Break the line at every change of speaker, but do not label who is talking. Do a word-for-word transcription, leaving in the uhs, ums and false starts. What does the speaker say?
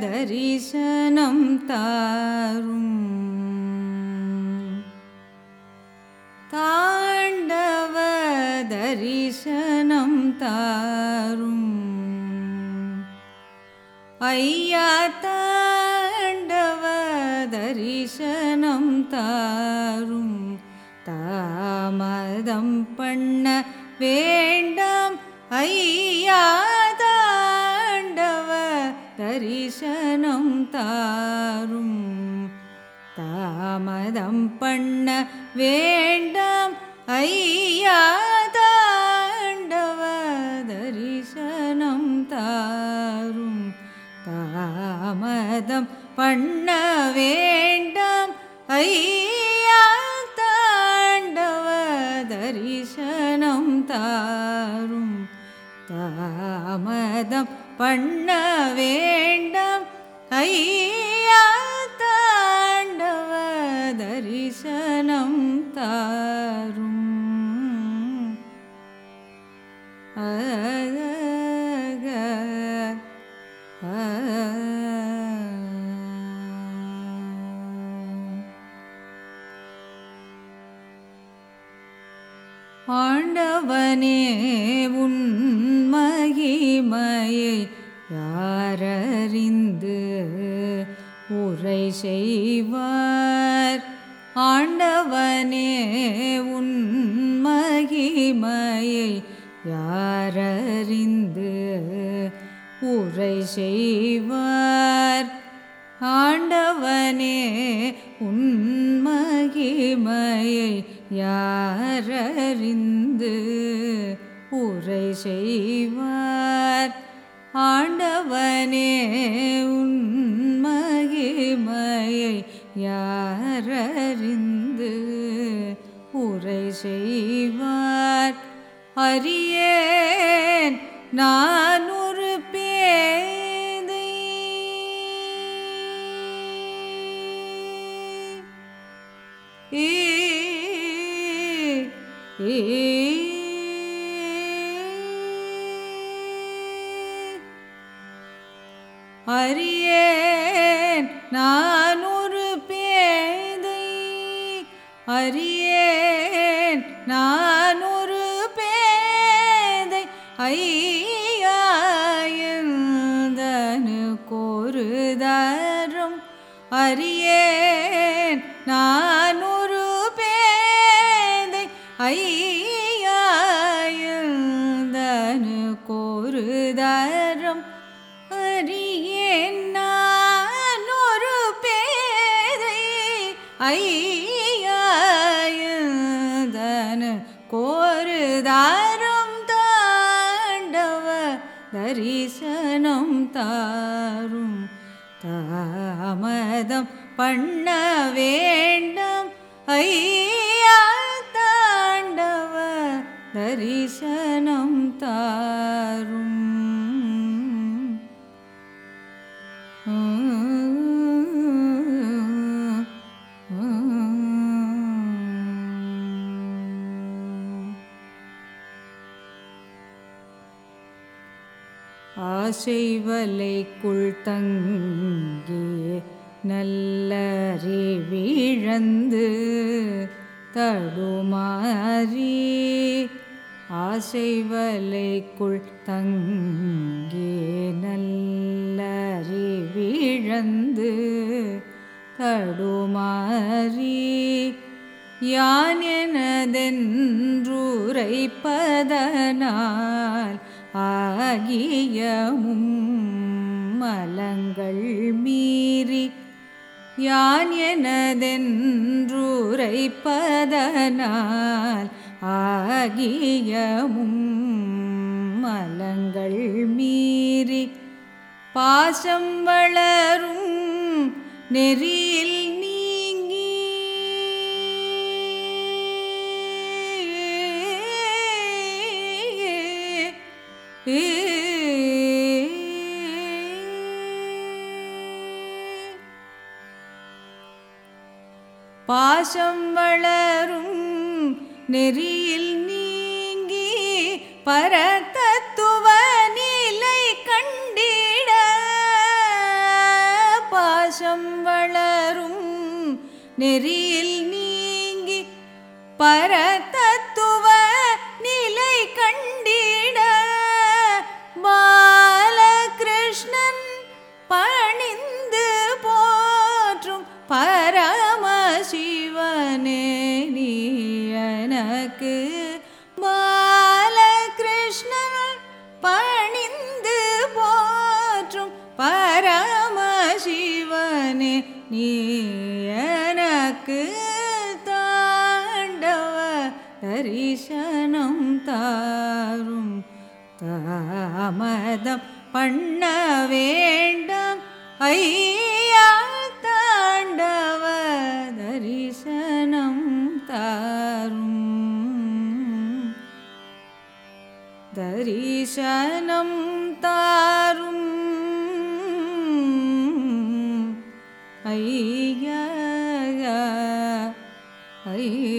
தரிசனம் தாரும் தாண்டவ தரிசனம் தாரும் ஐயா தாண்டவ தரிசனம் தாரும் தாமதம் பண்ண வேண்டாம் ஐயா தாண்டவ தரிசனம் தாரும் தாமதம் பண்ண வேண்டாம் ஐயா தாண்டவ தரிசனம் தாரும் தாமதம் பண்ண வேண்டாம் ஐயா தாண்டவ தரிசனம் தாரும் தாமதம் பண்ண வேண்டாம் ஐயா தாண்டவ தரிசனம் தாரும் அக ஆண்டவனே உன் மகிமையை யாரறிந்து உரை செய்வார் ஆண்டவனே உன் மகிமையை யாரறிந்து உரை செய்வார் ஆண்டவனே உன் மகிமையை யாரறிந்து உரை செய்வார் ஆண்டவனே உன் மகிமையை யாரறிந்து உரை செய்வார் அறியேன் நான் ஒரு பேதை ஏ ஏ அறியேன் நான் ஒரு பேதை அறியேன் நான் ஒரு பேதை ஐயாயந்தனு கோருதரும் அறியேன் நான் ஒரு பேதை ஐயாயந்தனு கோருதரும் அறியேன் நான் ஒரு பேதை ஐயாயந்தனு கோருதாரும் தாண்டவ தரிசனம் தாரும் தாமதம் பண்ண வேண்டாம் ஐயா தாண்டவ தரிசனம் தாரும் ஆசைவலைக்குள் தங்கியே நல்லறிவிழந்து தடுமாறி ஆசைவலைக்குள் தங்கியே நல்லறிவிழந்து தடுமாறி யான் எனதென்றுரைப்பதனால் ஆகியமும் மலங்கள் மீறி யான் எனதென்றுரைப்பதனால் ஆகியமும் மலங்கள் மீறி பாசம் வளரும் நெறியில் நீங்கி பாசம் வளரும் நெறியில் நீங்கி பரதத்துவ நிலை கண்டிட பாசம் வளரும் நெறியில் நீங்கி பரதத்துவ நிலை கண்டிட பாலகிருஷ்ணன் பணிந்து போற்றும் பரமசிவனே நீ எனக்கு பாலகிருஷ்ணன் பணிந்து போற்றும் பரமசிவனே நீ எனக்கு தாண்டவ தரிசனம் தாரும் தாமதம் பண்ண வேண்டாம் ஐயா தாண்டவ தரிசனம் தாரும் தரிசனம் தாரும் ஐயா ஐயா